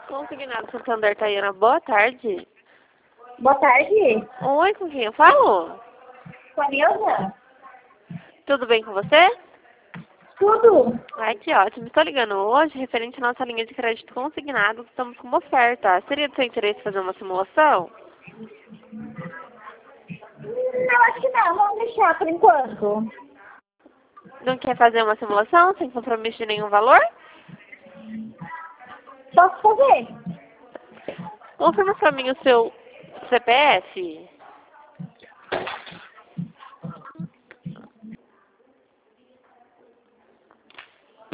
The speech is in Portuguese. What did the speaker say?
Consignado Santander, Tayana, boa tarde. Boa tarde, Oi, com quem eu falo? com a Nilza. Tudo bem com você? Tudo. Ai, que ótimo. Estou ligando hoje referente à nossa linha de crédito consignado, que estamos com uma oferta. Seria do seu interesse fazer uma simulação? Não, acho que não. Vamos deixar por enquanto. Não quer fazer uma simulação sem compromisso de nenhum valor? Posso fazer? Confirma para mim o seu CPF.